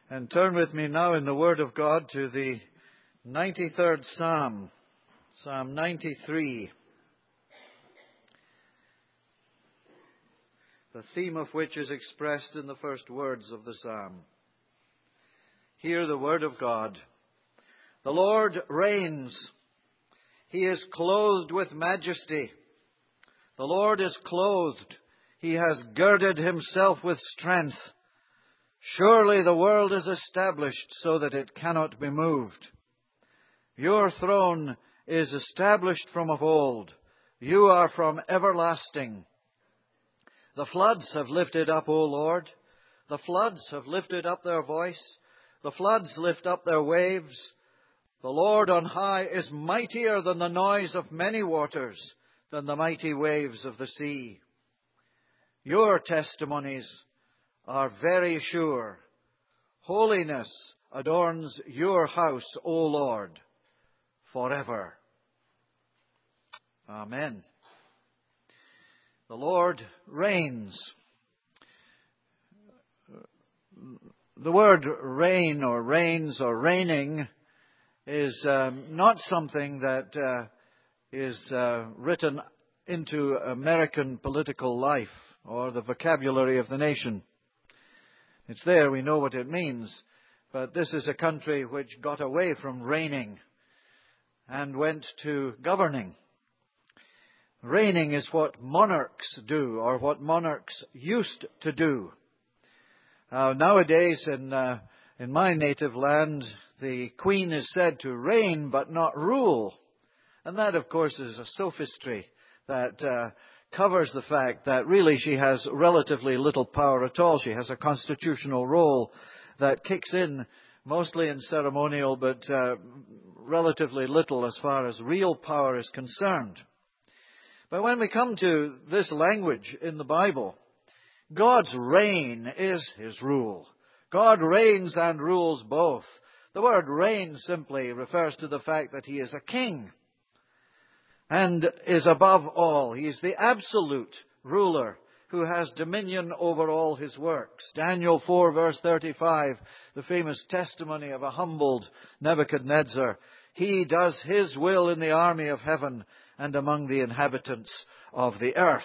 And turn with me now in the Word of God to the 93rd Psalm, Psalm 93, the theme of which is expressed in the first words of the Psalm. Hear the Word of God. The Lord reigns. He is clothed with majesty. The Lord is clothed. He has girded himself with strength. Surely the world is established so that it cannot be moved. Your throne is established from of old. You are from everlasting. The floods have lifted up, O Lord. The floods have lifted up their voice. The floods lift up their waves. The Lord on high is mightier than the noise of many waters, than the mighty waves of the sea. Your testimonies are very sure. Holiness adorns your house, O Lord, forever. Amen. The Lord reigns. The word reign or reigns or reigning is not something that is written into American political life or the vocabulary of the nation. It's there, we know what it means, but this is a country which got away from reigning and went to governing. Reigning is what monarchs do, or what monarchs used to do. Nowadays, in my native land, the Queen is said to reign but not rule. And that, of course, is a sophistry that covers the fact that really she has relatively little power at all. She has a constitutional role that kicks in mostly in ceremonial, but relatively little as far as real power is concerned. But when we come to this language in the Bible, God's reign is His rule. God reigns and rules both. The word reign simply refers to the fact that He is a king and is above all. He is the absolute ruler who has dominion over all His works. Daniel 4 verse 35, the famous testimony of a humbled Nebuchadnezzar. He does His will in the army of heaven and among the inhabitants of the earth.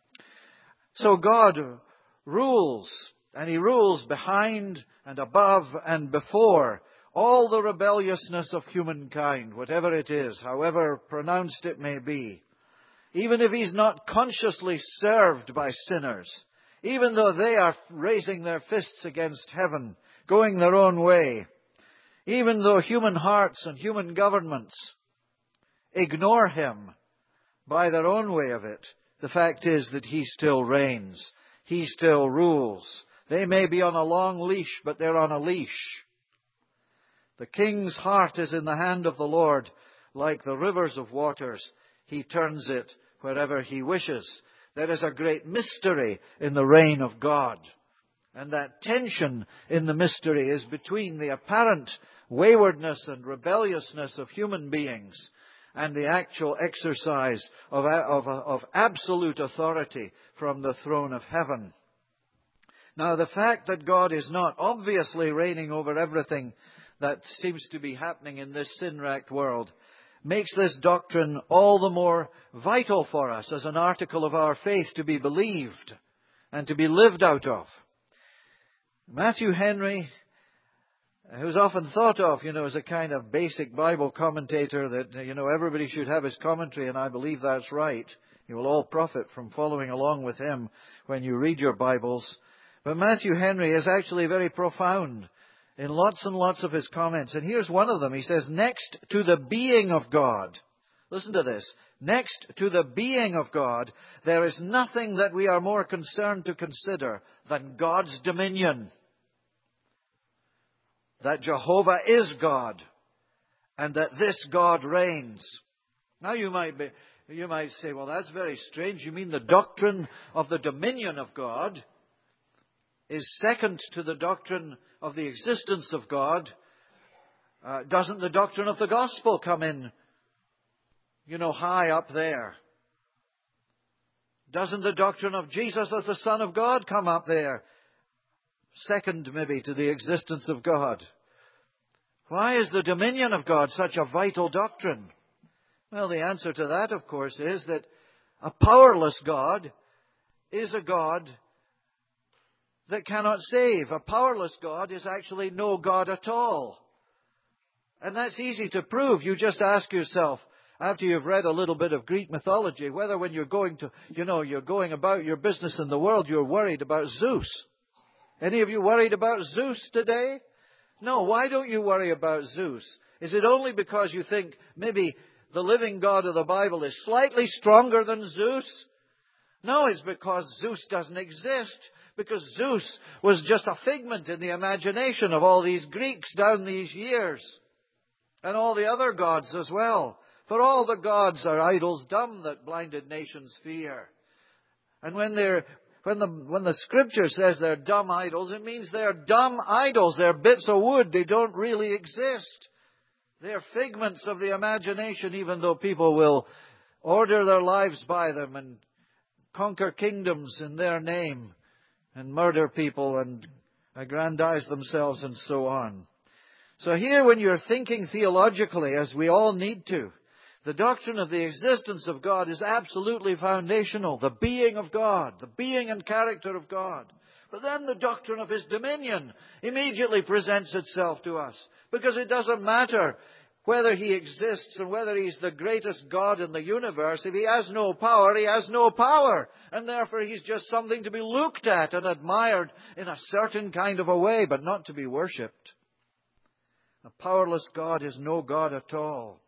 So God rules, and He rules behind and above and before all the rebelliousness of humankind, whatever it is, however pronounced it may be. Even if He's not consciously served by sinners, even though they are raising their fists against heaven, going their own way, even though human hearts and human governments ignore Him by their own way of it, the fact is that He still reigns. He still rules. They may be on a long leash, but they're on a leash. The king's heart is in the hand of the Lord, like the rivers of waters. He turns it wherever He wishes. There is a great mystery in the reign of God. And that tension in the mystery is between the apparent waywardness and rebelliousness of human beings and the actual exercise of absolute authority from the throne of heaven. Now, the fact that God is not obviously reigning over everything that seems to be happening in this sin-racked world makes this doctrine all the more vital for us as an article of our faith to be believed and to be lived out of. Matthew Henry, who's often thought of, as a kind of basic Bible commentator that, everybody should have his commentary, and I believe that's right. You will all profit from following along with him when you read your Bibles. But Matthew Henry is actually very profound in lots and lots of his comments. And here's one of them. He says, next to the being of God, listen to this, next to the being of God, there is nothing that we are more concerned to consider than God's dominion. That Jehovah is God, and that this God reigns. Now you might say, well, that's very strange. You mean the doctrine of the dominion of God is second to the doctrine of the existence of God? Doesn't the doctrine of the gospel come in, high up there? Doesn't the doctrine of Jesus as the Son of God come up there? second maybe to the existence of God. Why is the dominion of God such a vital doctrine? Well, the answer to that, of course, is that a powerless God is a God that cannot save. A powerless God is actually no God at all. And that's easy to prove. You just ask yourself, after you've read a little bit of Greek mythology, whether when you're going about your business in the world, you're worried about Zeus. Any of you worried about Zeus today? No, why don't you worry about Zeus? Is it only because you think maybe the living God of the Bible is slightly stronger than Zeus? No, it's because Zeus doesn't exist. Because Zeus was just a figment in the imagination of all these Greeks down these years. And all the other gods as well. For all the gods are idols dumb that blinded nations fear. And when the Scripture says they're dumb idols, it means they're dumb idols. They're bits of wood. They don't really exist. They're figments of the imagination, even though people will order their lives by them and conquer kingdoms in their name and murder people and aggrandize themselves and so on. So here, when you're thinking theologically, as we all need to, the doctrine of the existence of God is absolutely foundational. The being of God, the being and character of God. But then the doctrine of His dominion immediately presents itself to us. Because it doesn't matter whether He exists and whether He's the greatest God in the universe. If He has no power, He has no power. And therefore He's just something to be looked at and admired in a certain kind of a way, but not to be worshipped. A powerless God is no God at all.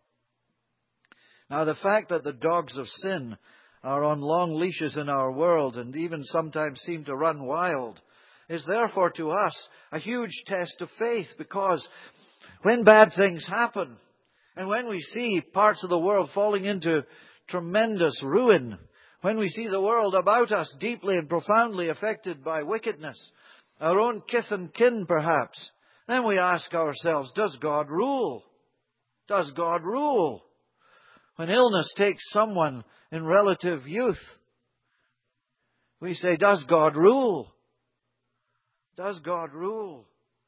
Now, the fact that the dogs of sin are on long leashes in our world and even sometimes seem to run wild is therefore to us a huge test of faith, because when bad things happen and when we see parts of the world falling into tremendous ruin, when we see the world about us deeply and profoundly affected by wickedness, our own kith and kin perhaps, then we ask ourselves, does God rule? Does God rule? When illness takes someone in relative youth, we say, does God rule? Does God rule?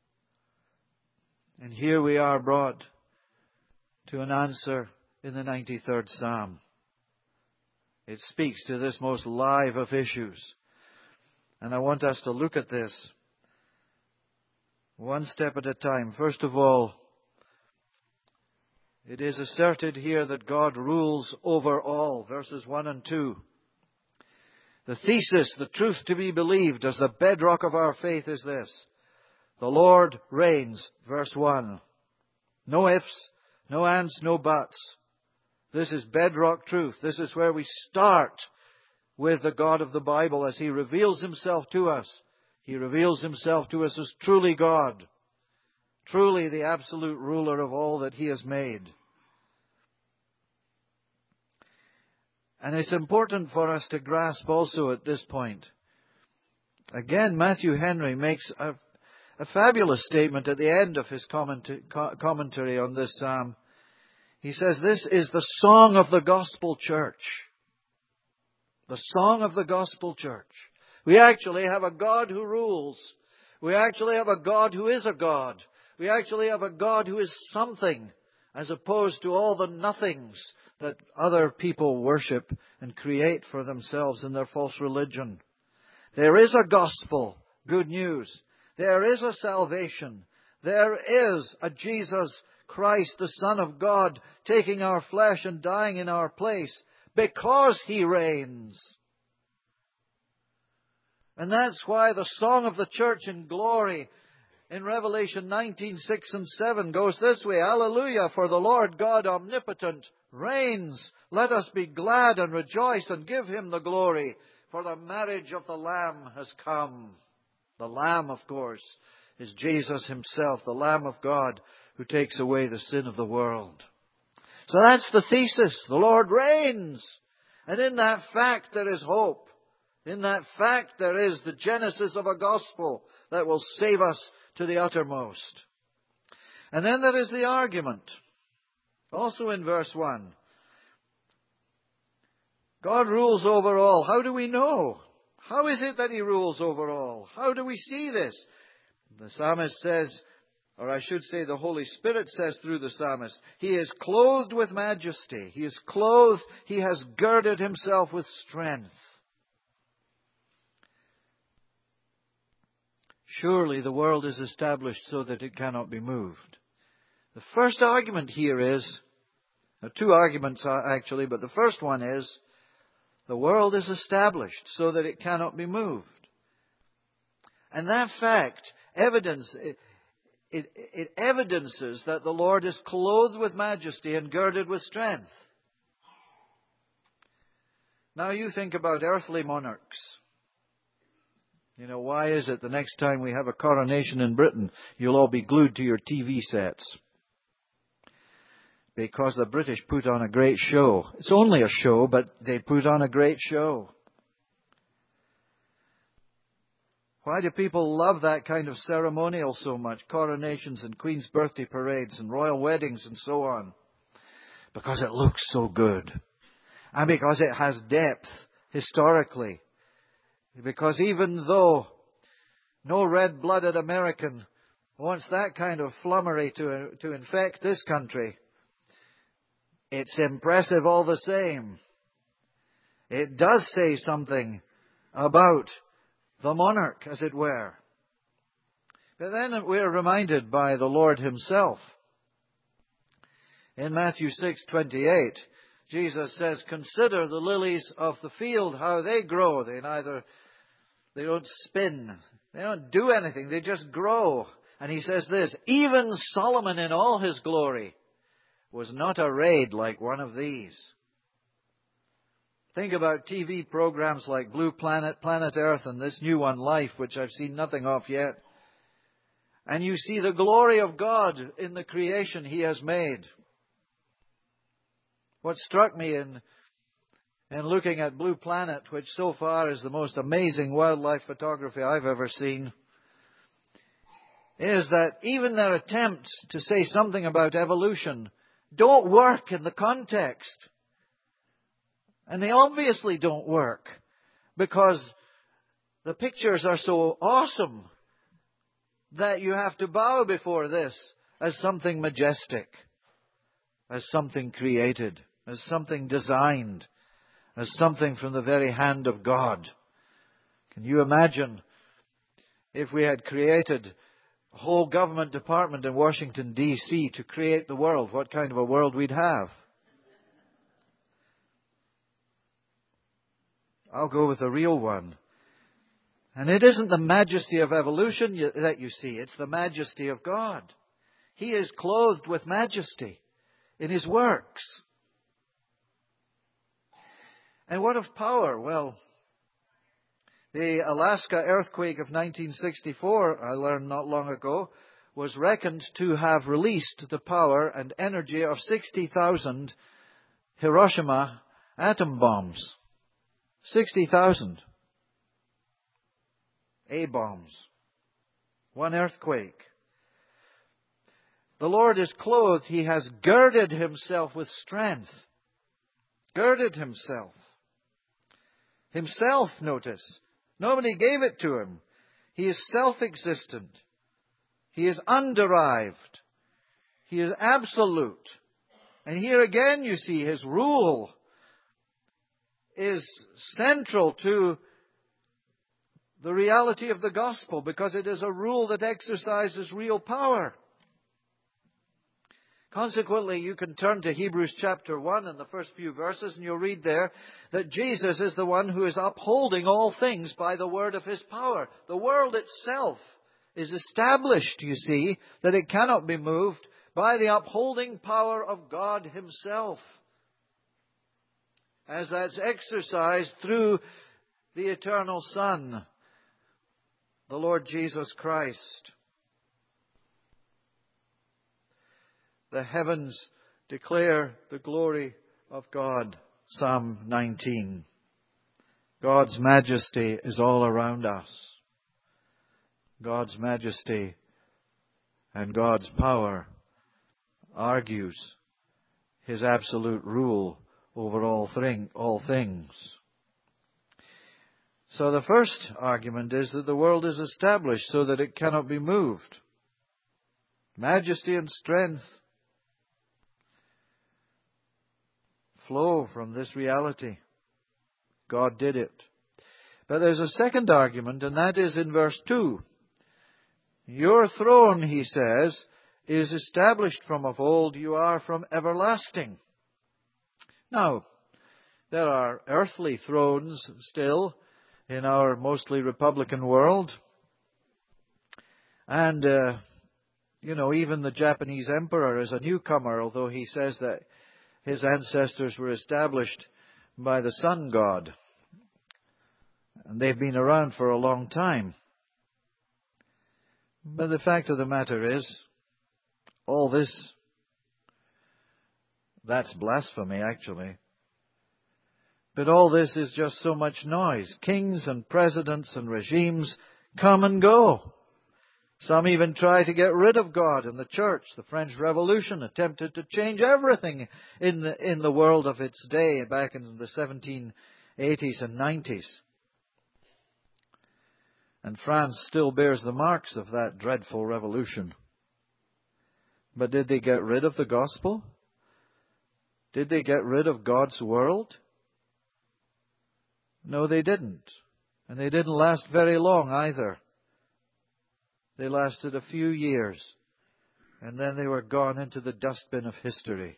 And here we are brought to an answer in the 93rd Psalm. It speaks to this most live of issues. And I want us to look at this one step at a time. First of all, it is asserted here that God rules over all, verses 1 and 2. The thesis, the truth to be believed as the bedrock of our faith is this: the Lord reigns, verse 1. No ifs, no ands, no buts. This is bedrock truth. This is where we start with the God of the Bible as He reveals Himself to us. He reveals Himself to us as truly God. Truly the absolute ruler of all that He has made. And it's important for us to grasp also at this point. Again, Matthew Henry makes a fabulous statement at the end of his commentary on this psalm. He says, this is the song of the gospel church. The song of the gospel church. We actually have a God who rules. We actually have a God who is a God. We actually have a God who is something, as opposed to all the nothings that other people worship and create for themselves in their false religion. There is a gospel, good news. There is a salvation. There is a Jesus Christ, the Son of God, taking our flesh and dying in our place because He reigns. And that's why the song of the church in glory in Revelation 19:6 and 7 goes this way: Hallelujah, for the Lord God omnipotent reigns. Let us be glad and rejoice and give Him the glory, for the marriage of the Lamb has come. The Lamb, of course, is Jesus Himself, the Lamb of God, who takes away the sin of the world. So that's the thesis. The Lord reigns. And in that fact there is hope. In that fact there is the genesis of a gospel that will save us to the uttermost. And then there is the argument. Also in verse 1. God rules over all. How do we know? How is it that He rules over all? How do we see this? The psalmist says, or I should say the Holy Spirit says through the psalmist, He is clothed with majesty. He is clothed, He has girded Himself with strength. Surely the world is established so that it cannot be moved. The first argument here is, two arguments actually, but the first one is, the world is established so that it cannot be moved. And that fact evidences that the Lord is clothed with majesty and girded with strength. Now you think about earthly monarchs. You know, why is it the next time we have a coronation in Britain, you'll all be glued to your TV sets? Because the British put on a great show. It's only a show, but they put on a great show. Why do people love that kind of ceremonial so much? Coronations and Queen's birthday parades and royal weddings and so on. Because it looks so good. And because it has depth historically. Because even though no red-blooded American wants that kind of flummery to infect this country, it's impressive all the same. It does say something about the monarch, as it were. But then we're reminded by the Lord Himself. In Matthew 6:28, Jesus says, "Consider the lilies of the field, how they grow. They don't spin. They don't do anything. They just grow." And He says this, "Even Solomon in all his glory was not arrayed like one of these." Think about TV programs like Blue Planet, Planet Earth, and this new one, Life, which I've seen nothing of yet. And you see the glory of God in the creation He has made. What struck me in looking at Blue Planet, which so far is the most amazing wildlife photography I've ever seen, is that even their attempts to say something about evolution don't work in the context. And they obviously don't work because the pictures are so awesome that you have to bow before this as something majestic, as something created, as something designed, as something from the very hand of God. Can you imagine if we had created a whole government department in Washington, D.C. to create the world, what kind of a world we'd have? I'll go with a real one. And it isn't the majesty of evolution that you see. It's the majesty of God. He is clothed with majesty in His works. And what of power? Well, the Alaska earthquake of 1964, I learned not long ago, was reckoned to have released the power and energy of 60,000 Hiroshima atom bombs. 60,000 A-bombs. One earthquake. The Lord is clothed. He has girded Himself with strength. Girded Himself. Himself, notice. Nobody gave it to Him. He is self-existent. He is underived. He is absolute. And here again you see His rule is central to the reality of the gospel because it is a rule that exercises real power. Consequently, you can turn to Hebrews chapter 1 and the first few verses and you'll read there that Jesus is the one who is upholding all things by the word of His power. The world itself is established, you see, that it cannot be moved by the upholding power of God Himself, as that's exercised through the eternal Son, the Lord Jesus Christ. The heavens declare the glory of God. Psalm 19. God's majesty is all around us. God's majesty and God's power argues His absolute rule over all things. So the first argument is that the world is established so that it cannot be moved. Majesty and strength flow from this reality. God did it. But there's a second argument, and that is in verse 2. Your throne, he says, is established from of old. You are from everlasting. Now, there are earthly thrones still in our mostly Republican world. And, even the Japanese emperor is a newcomer, although he says that his ancestors were established by the sun god. And they've been around for a long time. But the fact of the matter is, all this, that's blasphemy actually. But all this is just so much noise. Kings and presidents and regimes come and go. Some even try to get rid of God and the church. The French Revolution attempted to change everything in the world of its day back in the 1780s and 90s. And France still bears the marks of that dreadful revolution. But did they get rid of the gospel? Did they get rid of God's world? No, they didn't. And they didn't last very long either. They lasted a few years. And then they were gone into the dustbin of history.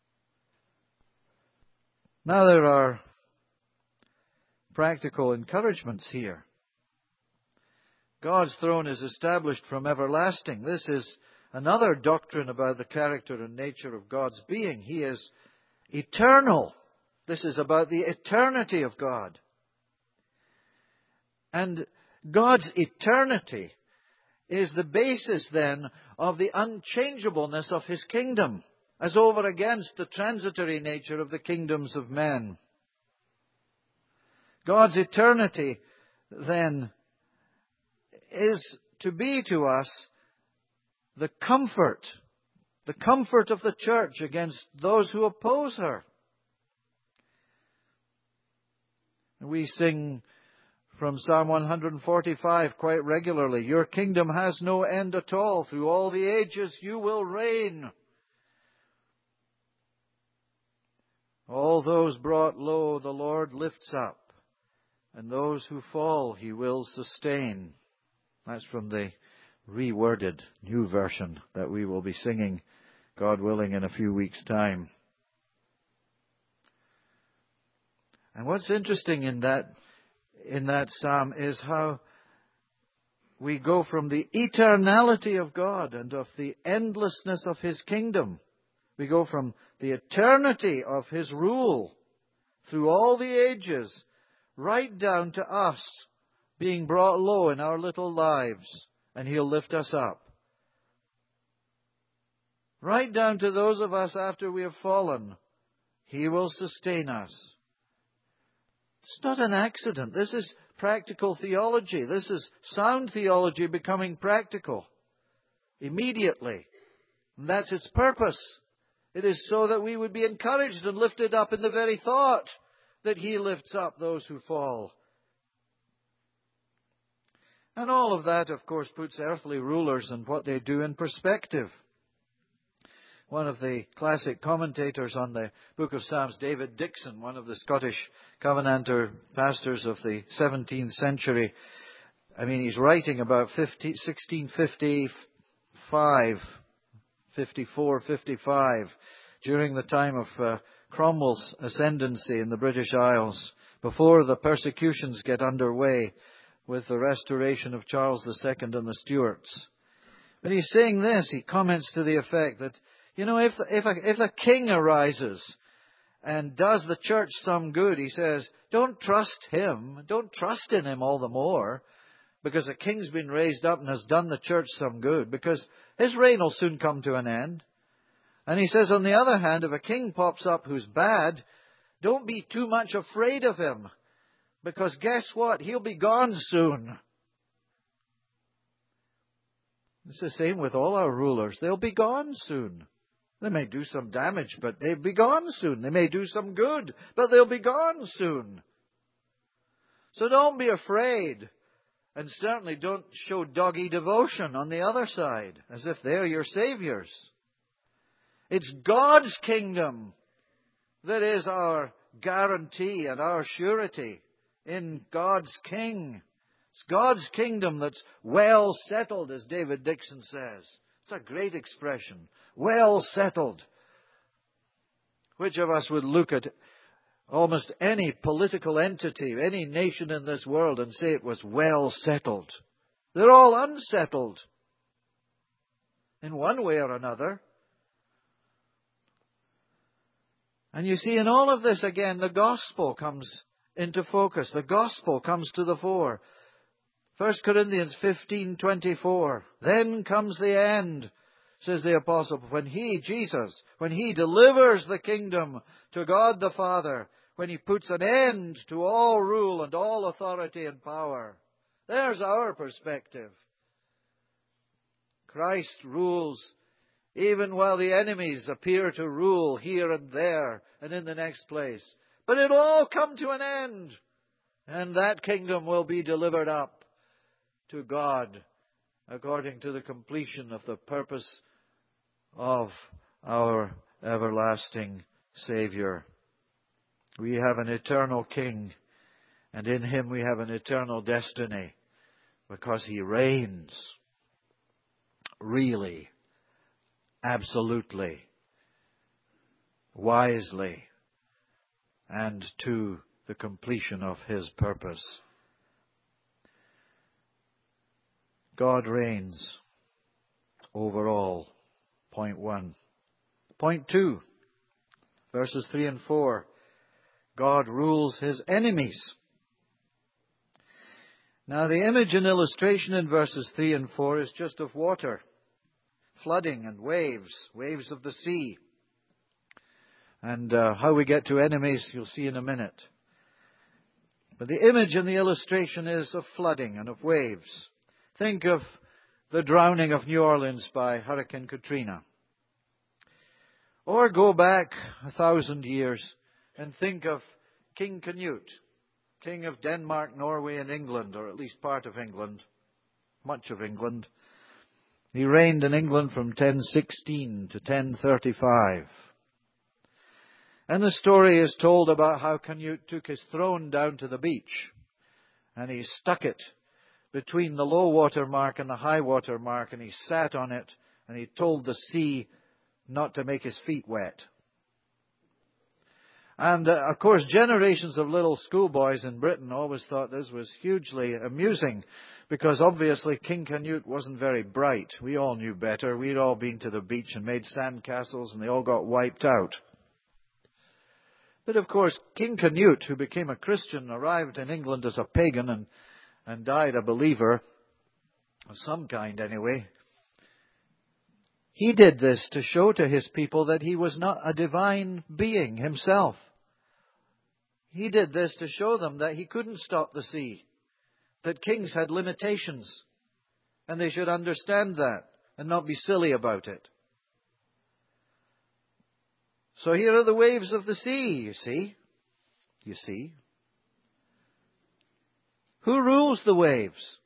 Now there are practical encouragements here. God's throne is established from everlasting. This is another doctrine about the character and nature of God's being. He is eternal. This is about the eternity of God. And God's eternity is the basis then of the unchangeableness of His kingdom, as over against the transitory nature of the kingdoms of men. God's eternity then is to be to us the comfort of the church against those who oppose her. We sing from Psalm 145 quite regularly, your kingdom has no end at all. Through all the ages you will reign. All those brought low the Lord lifts up, and those who fall He will sustain. That's from the reworded new version that we will be singing, God willing, in a few weeks' time. And what's interesting in that psalm is how we go from the eternality of God and of the endlessness of His kingdom. We go from the eternity of His rule through all the ages, right down to us being brought low in our little lives, and He'll lift us up. Right down to those of us after we have fallen, He will sustain us. It's not an accident. This is practical theology. This is sound theology becoming practical immediately. And that's its purpose. It is so that we would be encouraged and lifted up in the very thought that He lifts up those who fall. And all of that, of course, puts earthly rulers and what they do in perspective. One of the classic commentators on the book of Psalms, David Dixon, one of the Scottish Covenanter pastors of the 17th century, he's writing about 1655, 54, 55, during the time of Cromwell's ascendancy in the British Isles, before the persecutions get underway with the restoration of Charles II and the Stuarts. But he's saying this, he comments to the effect that, if a king arises and does the church some good, he says, don't trust him, don't trust in him all the more, because a king's been raised up and has done the church some good, because his reign will soon come to an end. And he says, on the other hand, if a king pops up who's bad, don't be too much afraid of him, because guess what? He'll be gone soon. It's the same with all our rulers. They'll be gone soon. They may do some damage, but they'll be gone soon. They may do some good, but they'll be gone soon. So don't be afraid. And certainly don't show doggy devotion on the other side, as if they're your saviors. It's God's kingdom that is our guarantee and our surety in God's King. It's God's kingdom that's well settled, as David Dixon says. It's a great expression. Well settled. Which of us would look at almost any political entity, any nation in this world, and say it was well settled? They're all unsettled in one way or another. And you see, in all of this, again, the gospel comes into focus. The gospel comes to the fore. 1 Corinthians 15:24. Then comes the end, says the apostle, when He, Jesus, when He delivers the kingdom to God the Father, when He puts an end to all rule and all authority and power. There's our perspective. Christ rules even while the enemies appear to rule here and there and in the next place. But it'll all come to an end, and that kingdom will be delivered up to God according to the completion of the purpose of our everlasting Savior. We have an eternal King, and in Him we have an eternal destiny, because He reigns really, absolutely, wisely, and to the completion of His purpose. God reigns over all. Point 1. Point 2, verses 3 and 4. God rules His enemies. Now the image and illustration in verses 3 and 4 is just of water, flooding and waves of the sea. And how we get to enemies, you'll see in a minute. But the image and the illustration is of flooding and of waves. Think of the drowning of New Orleans by Hurricane Katrina. Or go back 1,000 years and think of King Canute, king of Denmark, Norway, and England, or at least part of England, much of England. He reigned in England from 1016 to 1035. And the story is told about how Canute took his throne down to the beach, and he stuck it between the low water mark and the high water mark, and he sat on it, and he told the sea not to make his feet wet. And, of course, generations of little schoolboys in Britain always thought this was hugely amusing, because obviously King Canute wasn't very bright. We all knew better. We'd all been to the beach and made sand castles, and they all got wiped out. But, of course, King Canute, who became a Christian, arrived in England as a pagan and died a believer, of some kind anyway. He did this to show to his people that he was not a divine being himself. He did this to show them that he couldn't stop the sea, that kings had limitations, and they should understand that and not be silly about it. So here are the waves of the sea, you see. You see. Who rules the waves?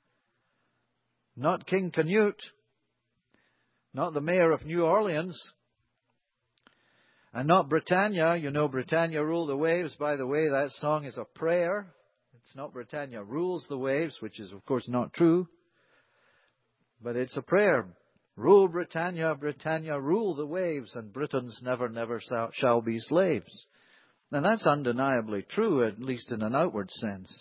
Not King Canute, not the mayor of New Orleans, and not Britannia. You know, Britannia rule the waves. By the way, that song is a prayer. It's not Britannia rules the waves, which is, of course, not true. But it's a prayer. Rule Britannia, Britannia, rule the waves, and Britons never, never shall be slaves. And that's undeniably true, at least in an outward sense.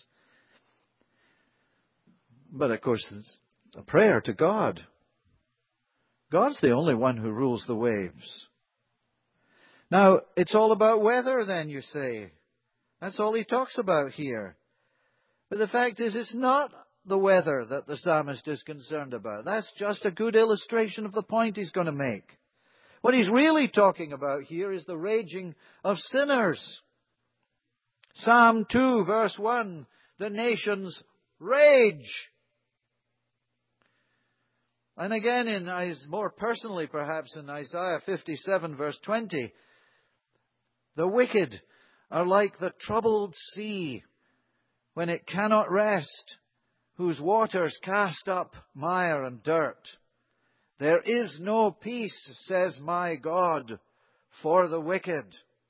But, of course, it's a prayer to God. God's the only one who rules the waves. Now, it's all about weather then, you say. That's all he talks about here. But the fact is, it's not the weather that the psalmist is concerned about. That's just a good illustration of the point he's going to make. What he's really talking about here is the raging of sinners. Psalm 2, verse 1, the nations rage. And again, more personally perhaps, in Isaiah 57, verse 20, the wicked are like the troubled sea when it cannot rest, whose waters cast up mire and dirt. There is no peace, says my God, for the wicked.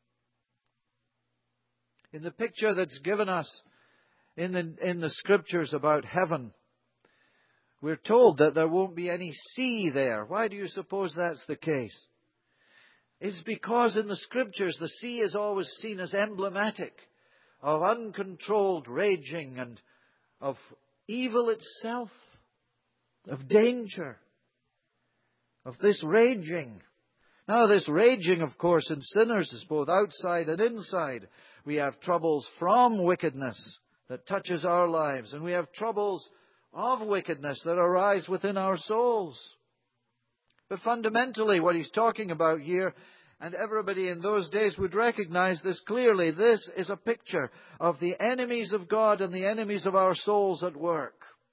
In the picture that's given us in the Scriptures about heaven, we're told that there won't be any sea there. Why do you suppose that's the case? It's because in the Scriptures the sea is always seen as emblematic of uncontrolled raging and of evil itself, of danger, of this raging. Now, this raging, of course, in sinners is both outside and inside. We have troubles from wickedness that touches our lives, and we have troubles of wickedness that arise within our souls. But fundamentally, what he's talking about here, and everybody in those days would recognize this clearly, this is a picture of the enemies of God and the enemies of our souls at work.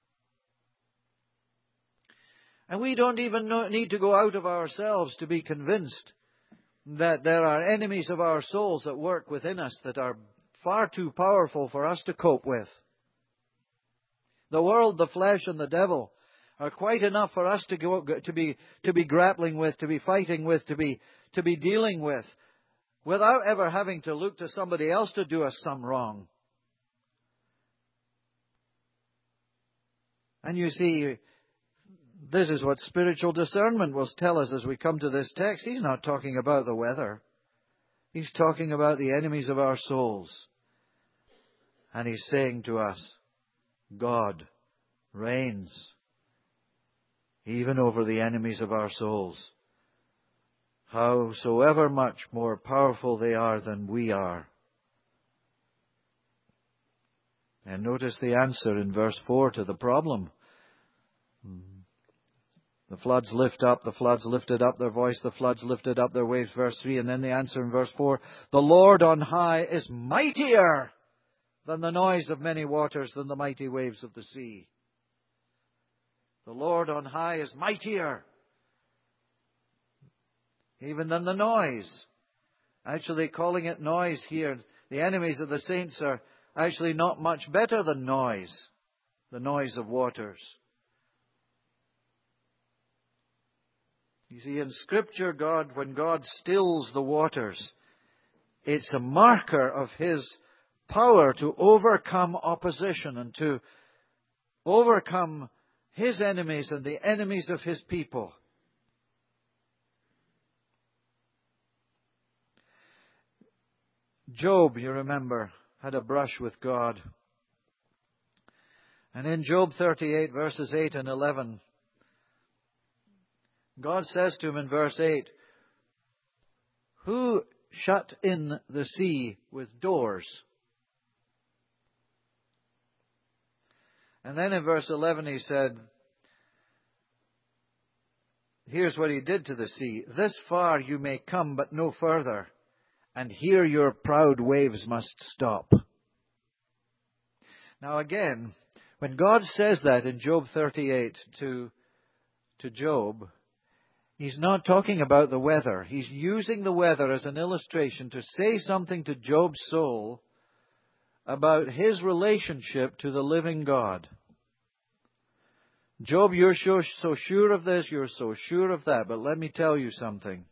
And we don't even need to go out of ourselves to be convinced that there are enemies of our souls at work within us that are far too powerful for us to cope with. The world, the flesh, and the devil are quite enough for us to be grappling with, to be fighting with, to be dealing with, without ever having to look to somebody else to do us some wrong. And you see, this is what spiritual discernment will tell us as we come to this text. He's not talking about the weather. He's talking about the enemies of our souls. And he's saying to us, God reigns even over the enemies of our souls, howsoever much more powerful they are than we are. And notice the answer in verse 4 to the problem. The floods lift up, the floods lifted up their voice, the floods lifted up their waves, verse 3. And then the answer in verse 4, the Lord on high is mightier than the noise of many waters, than the mighty waves of the sea. The Lord on high is mightier even than the noise. Actually, calling it noise here, the enemies of the saints are actually not much better than noise, the noise of waters. You see, in Scripture, when God stills the waters, it's a marker of His power to overcome opposition and to overcome His enemies and the enemies of His people. Job, you remember, had a brush with God. And in Job 38, verses 8 and 11, God says to him in verse 8, who shut in the sea with doors? And then in verse 11 he said, here's what he did to the sea. This far you may come, but no further. And here your proud waves must stop. Now again, when God says that in Job 38 to Job, He's not talking about the weather. He's using the weather as an illustration to say something to Job's soul about his relationship to the living God. Job, you're so sure of this, you're so sure of that, but let me tell you something.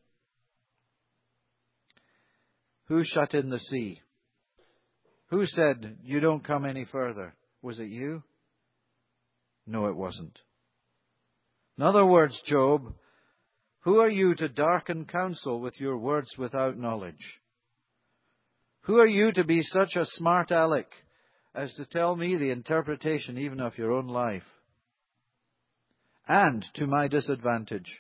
Who shut in the sea? Who said, you don't come any further? Was it you? No, it wasn't. In other words, Job, who are you to darken counsel with your words without knowledge? Who are you to be such a smart aleck as to tell me the interpretation even of your own life? And to my disadvantage.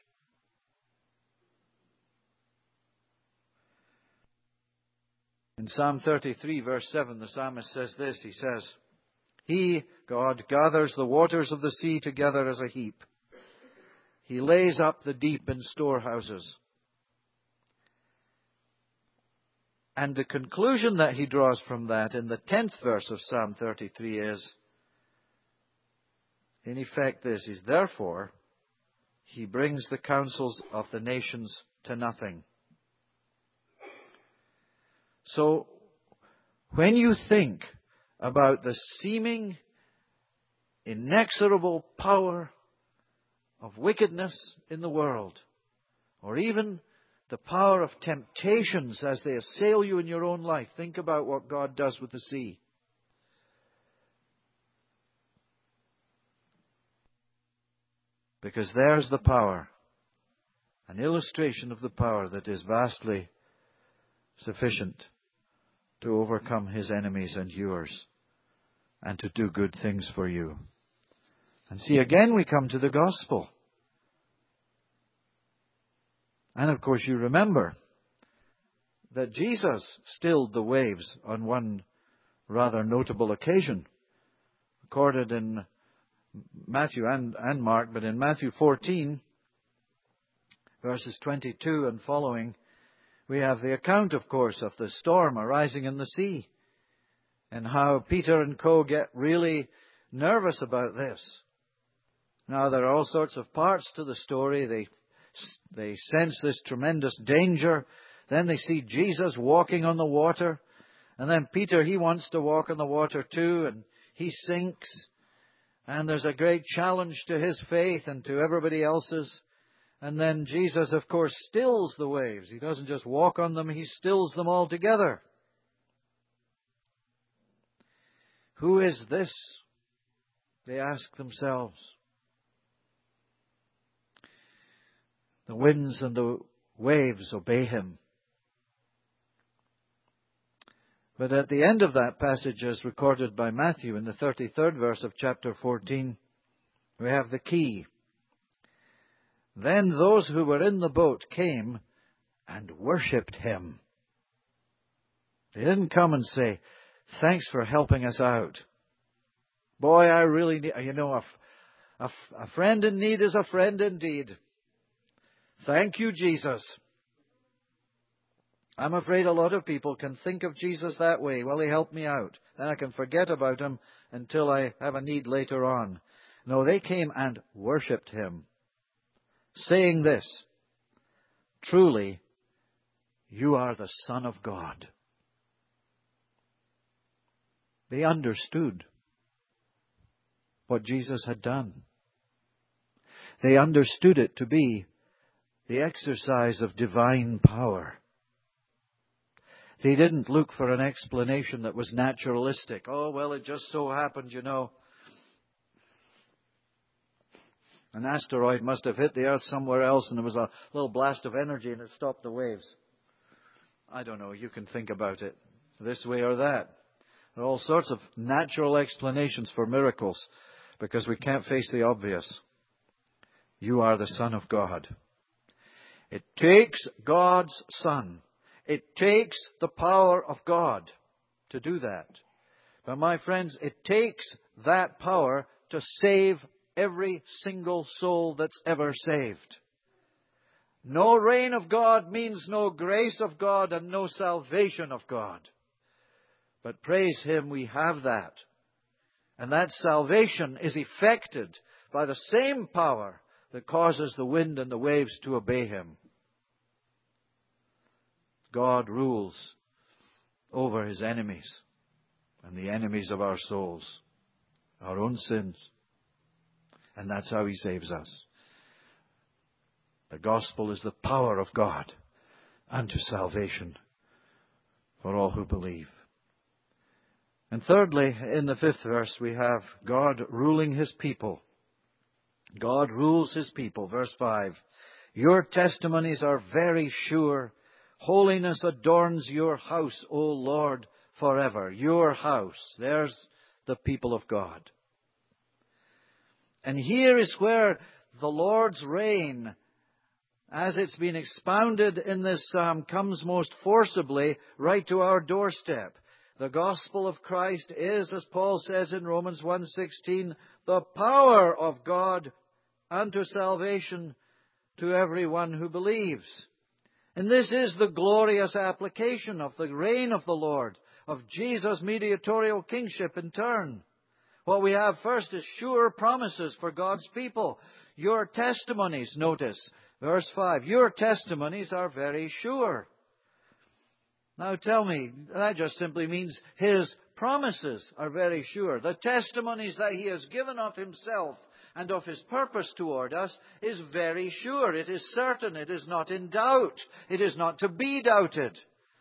In Psalm 33, verse 7, the psalmist says this. He says, He, God, gathers the waters of the sea together as a heap. He lays up the deep in storehouses. And the conclusion that he draws from that in the 10th verse of Psalm 33 is, in effect this is, therefore, he brings the counsels of the nations to nothing. So, when you think about the seeming inexorable power of wickedness in the world, or even the power of temptations as they assail you in your own life. Think about what God does with the sea. Because there's the power, an illustration of the power that is vastly sufficient to overcome His enemies and yours, and to do good things for you. And see, again we come to the gospel. And of course you remember that Jesus stilled the waves on one rather notable occasion, recorded in Matthew and Mark, but in Matthew 14, verses 22 and following, we have the account, of course, of the storm arising in the sea, and how Peter and co get really nervous about this. Now, there are all sorts of parts to the story. They sense this tremendous danger. Then they see Jesus walking on the water. And then Peter, he wants to walk on the water too, and he sinks. And there's a great challenge to his faith and to everybody else's. And then Jesus, of course, stills the waves. He doesn't just walk on them, He stills them altogether. Who is this? They ask themselves. The winds and the waves obey Him. But at the end of that passage, as recorded by Matthew in the 33rd verse of chapter 14, we have the key. Then those who were in the boat came and worshipped Him. They didn't come and say, "Thanks for helping us out. Boy, I really need," a friend in need is a friend indeed. Thank you, Jesus. I'm afraid a lot of people can think of Jesus that way. Well, He helped me out. Then I can forget about Him until I have a need later on. No, they came and worshipped Him, saying this, "Truly, you are the Son of God." They understood what Jesus had done. They understood it to be the exercise of divine power. They didn't look for an explanation that was naturalistic. Oh, well, it just so happened, an asteroid must have hit the Earth somewhere else and there was a little blast of energy and it stopped the waves. I don't know. You can think about it this way or that. There are all sorts of natural explanations for miracles because we can't face the obvious. You are the Son of God. It takes God's Son. It takes the power of God to do that. But my friends, it takes that power to save every single soul that's ever saved. No reign of God means no grace of God and no salvation of God. But praise Him, we have that. And that salvation is effected by the same power that causes the wind and the waves to obey Him. God rules over His enemies and the enemies of our souls, our own sins. And that's how He saves us. The gospel is the power of God unto salvation for all who believe. And thirdly, in the 5th verse, we have God ruling His people. God rules His people. Verse 5. Your testimonies are very sure. Holiness adorns your house, O Lord, forever. Your house. There's the people of God. And here is where the Lord's reign, as it's been expounded in this psalm, comes most forcibly right to our doorstep. The gospel of Christ is, as Paul says in Romans 1:16, the power of God unto salvation to everyone who believes. And this is the glorious application of the reign of the Lord, of Jesus' mediatorial kingship in turn. What we have first is sure promises for God's people. Your testimonies, notice, verse 5, your testimonies are very sure. Now tell me, that just simply means His promises are very sure. The testimonies that He has given of Himself and of His purpose toward us is very sure. It is certain. It is not in doubt. It is not to be doubted.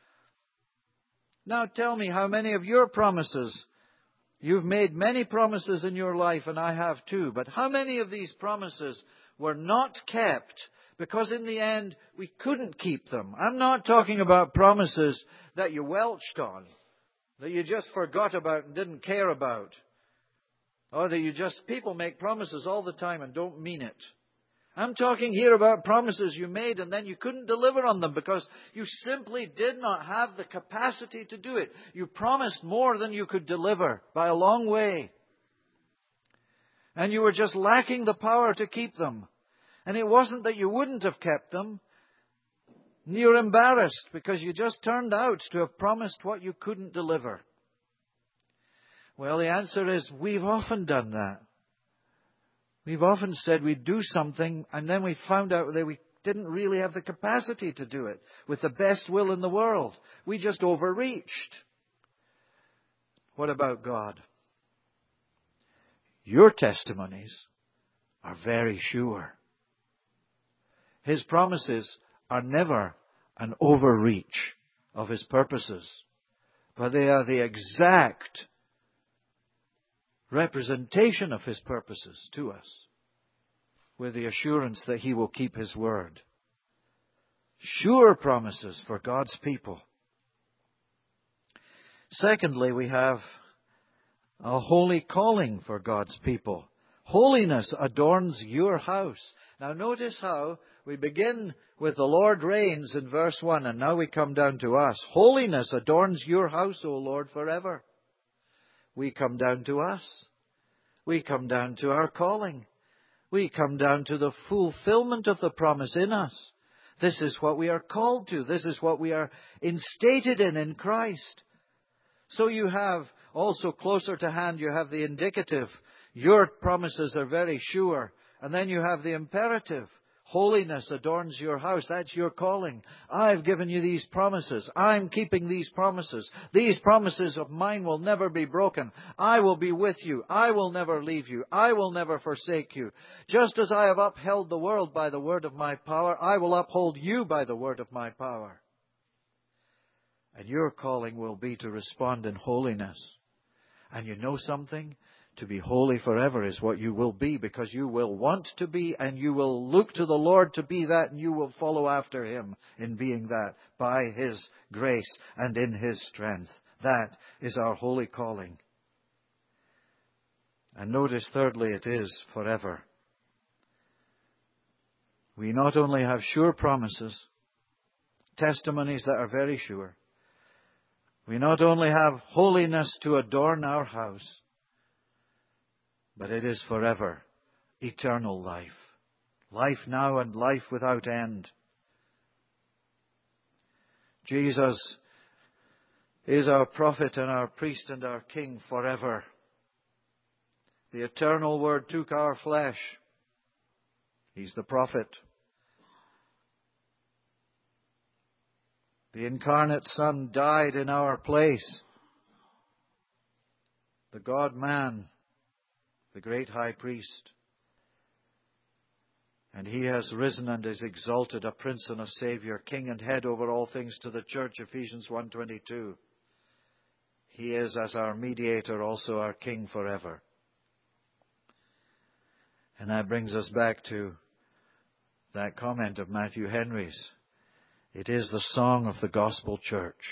Now tell me how many of your promises, you've made many promises in your life, and I have too, but how many of these promises were not kept because in the end we couldn't keep them? I'm not talking about promises that you welched on, that you just forgot about and didn't care about. Or that people make promises all the time and don't mean it. I'm talking here about promises you made and then you couldn't deliver on them because you simply did not have the capacity to do it. You promised more than you could deliver by a long way. And you were just lacking the power to keep them. And it wasn't that you wouldn't have kept them. You're embarrassed because you just turned out to have promised what you couldn't deliver. Well, the answer is we've often done that. We've often said we'd do something and then we found out that we didn't really have the capacity to do it with the best will in the world. We just overreached. What about God? Your testimonies are very sure. His promises are never an overreach of His purposes, but they are the exact representation of His purposes to us, with the assurance that He will keep His word. Sure promises for God's people. Secondly, we have a holy calling for God's people. Holiness adorns your house. Now notice how we begin with the Lord reigns in verse 1, and now we come down to us. Holiness adorns your house, O Lord, forever. We come down to us. We come down to our calling. We come down to the fulfillment of the promise in us. This is what we are called to. This is what we are instated in Christ. So you have also closer to hand, you have the indicative. Your promises are very sure. And then you have the imperative. Holiness adorns your house. That's your calling. I've given you these promises. I'm keeping these promises. These promises of mine will never be broken. I will be with you. I will never leave you. I will never forsake you. Just as I have upheld the world by the word of my power, I will uphold you by the word of my power. And your calling will be to respond in holiness. And you know something? To be holy forever is what you will be, because you will want to be and you will look to the Lord to be that, and you will follow after Him in being that by His grace and in His strength. That is our holy calling. And notice thirdly, it is forever. We not only have sure promises, testimonies that are very sure. We not only have holiness to adorn our house, but it is forever, eternal life. Life now and life without end. Jesus is our prophet and our priest and our king forever. The eternal Word took our flesh. He's the prophet. The incarnate Son died in our place. The God-man, the great high priest. And He has risen and is exalted, a Prince and a Saviour, King and Head over all things to the church, Ephesians 1:22. He is, as our mediator, also our King forever. And that brings us back to that comment of Matthew Henry's. It is the song of the gospel church,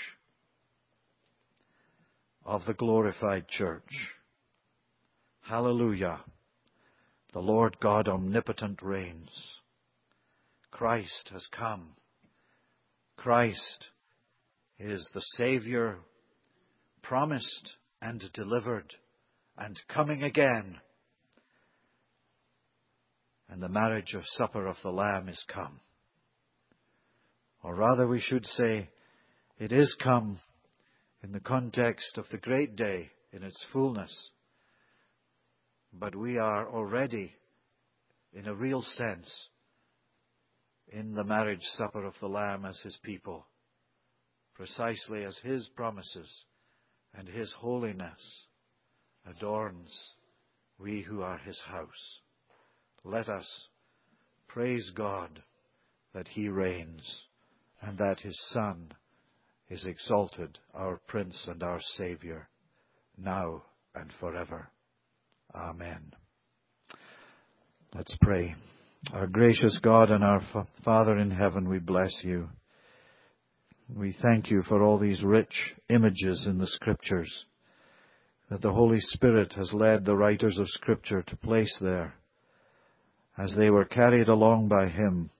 of the glorified church. Hallelujah. The Lord God omnipotent reigns. Christ has come. Christ is the Savior promised and delivered and coming again. And the marriage of supper of the Lamb is come. Or rather we should say, it is come in the context of the great day in its fullness. But we are already, in a real sense, in the marriage supper of the Lamb as His people, precisely as His promises and His holiness adorns we who are His house. Let us praise God that He reigns and that His Son is exalted, our Prince and our Saviour, now and forever. Amen. Let's pray. Our gracious God and our Father in heaven, we bless You. We thank You for all these rich images in the Scriptures that the Holy Spirit has led the writers of Scripture to place there as they were carried along by Him,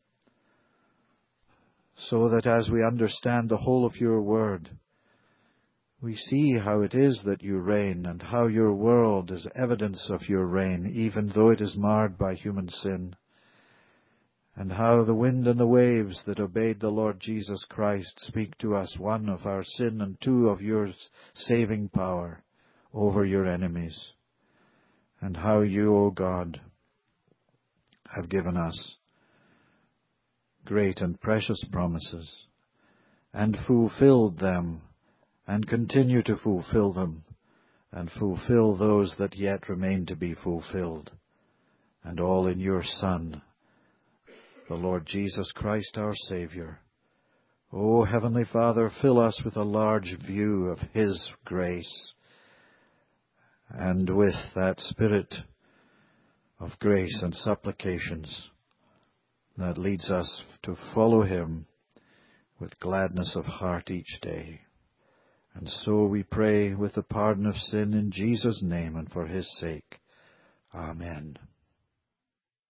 so that as we understand the whole of Your Word, we see how it is that You reign and how Your world is evidence of Your reign, even though it is marred by human sin, and how the wind and the waves that obeyed the Lord Jesus Christ speak to us, one, of our sin, and two, of Your saving power over Your enemies, and how You, O God, have given us great and precious promises and fulfilled them and continue to fulfill them and fulfill those that yet remain to be fulfilled, and all in Your Son, the Lord Jesus Christ, our Saviour. O Heavenly Father, fill us with a large view of His grace, and with that spirit of grace and supplications that leads us to follow Him with gladness of heart each day. And so we pray with the pardon of sin in Jesus' name and for His sake. Amen.